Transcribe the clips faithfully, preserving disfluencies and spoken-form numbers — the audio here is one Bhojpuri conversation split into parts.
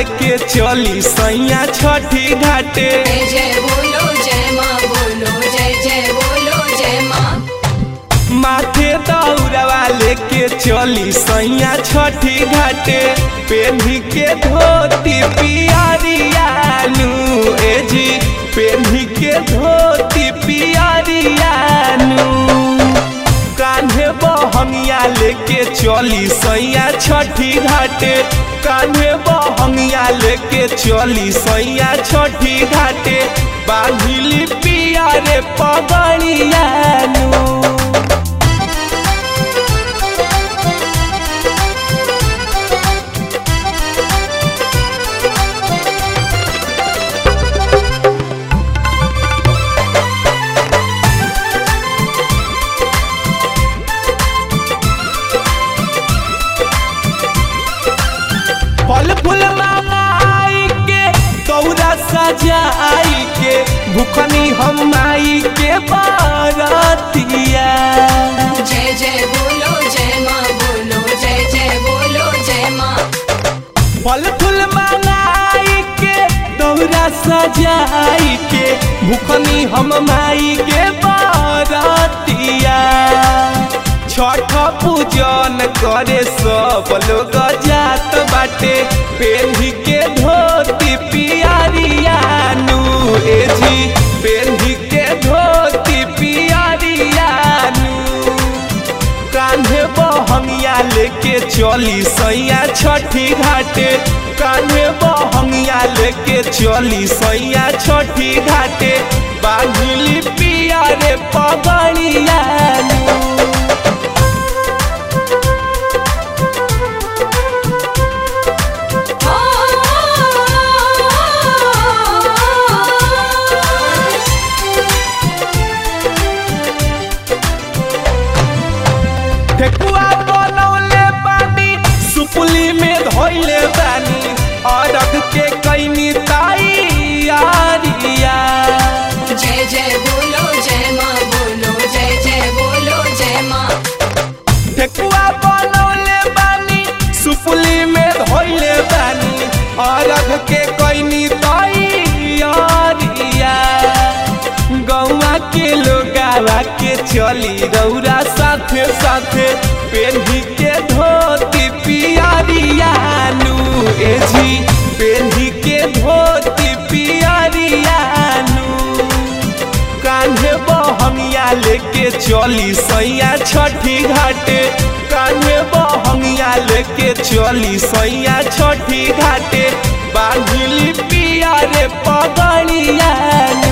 लेके चली सैया छठी घाटे। जय जय बोलो जय माँ बोलो जय जय बोलो जय माँ। माथे दौड़वा लेके चली सैया छठी घाटे। पेन्ही के धोती पियरियानु ए जी पेन्ही के धोती पियरियानु। कान्हे बहंगिया लेके चली सैया छठी घाटे। कान्हे बहंगिया लेके चली सैया छठी घाटे। बांधिली पिया रे पगड़ियानु। फल फूल मंगाई के दौरा सजाई के भूखनी हम माई के बारतिया। जय जय बोलो जय माँ बोलो जय जय बोलो जय माँ। फल फूल मंगाई के दौरा सजाई के भूखनी हम माई के बारतिया। छठ पूजन करे सब लोग जात बाटे। पेन्ही के धोती पियरियानु ए जी पेन्ही के धोती पियरियानु। कान्हे बहंगिया लेके चली सैया छठी घाटे। कान्हे बहंगिया लेके चली सैया छठी घाटे। बांधिली पिया रे पगड़ियानु। ठेकुआ बनौले बानी सुपुली में धोइले बानी। अरग के कैनी तैयारिया। जय जय बोलो जय माँ बोलो जय जय बोलो जय माँ। ठेकुआ बनौले बानी सुपुली में धोइले बानी। अरग के कैनी तैयारिया। गौवा के लोगावा के चली रौरा साथे साथे। पेन्ही के धोती पियरियानु ए जी पेन्ही के धोती पियरियानु। कान्हे बहंगिया लेके चली सैया छठी घाटे। कान्हे बहंगिया लेके चली सैया छठी घाटे। बांधिली पिया रे पगड़ियानु।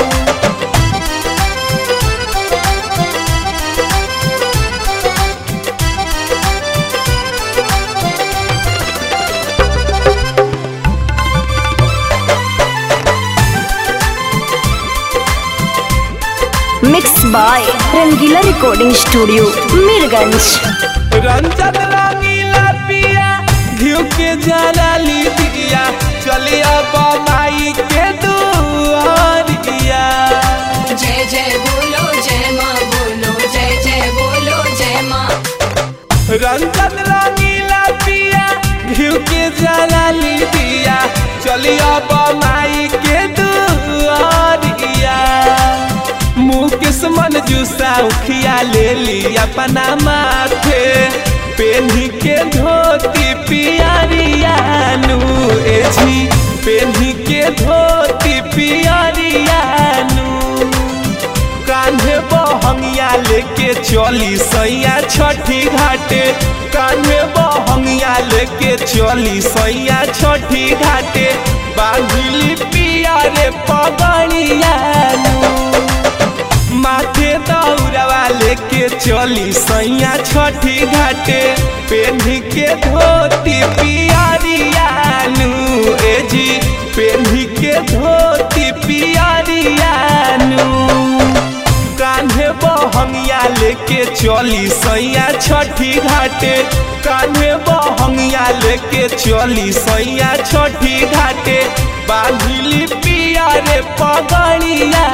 Mix by Rangila recording studio Mirganj. Ranjan Rangila पिया घिउ के जला ली दिया। चलिया माई के दुआरिया। जय जय बोलो जय माँ बोलो जय जय बोलो जय माँ। रंजन रंगीला पिया घिउ के जला ली दिया। चलिया माई के दुआरिया। मुकेश मंजूसा उखिया ले ली अपना माथे। पेन्ही के धोती पियरियानु ए जी पेन्ही के धोती पियरियानु। कान्हे बहंगिया लेके चली सैया छठी घाटे। कान्हे बहंगिया लेके चली सैया छठी घाटे। बांधिली पिया रे पगड़ियानु। माथे दौड़वा लेके चली सैया छठी घाटे। पेन्ही के धोती पियरियानु ए जी पेन्ही के धोती पियरियानु। कान्हे बहंगिया लेके चली सैया छठी घाटे। कान्हे बहंगिया लेके चली सैया छठी घाटे। बांधिली पिया रे पगड़िया।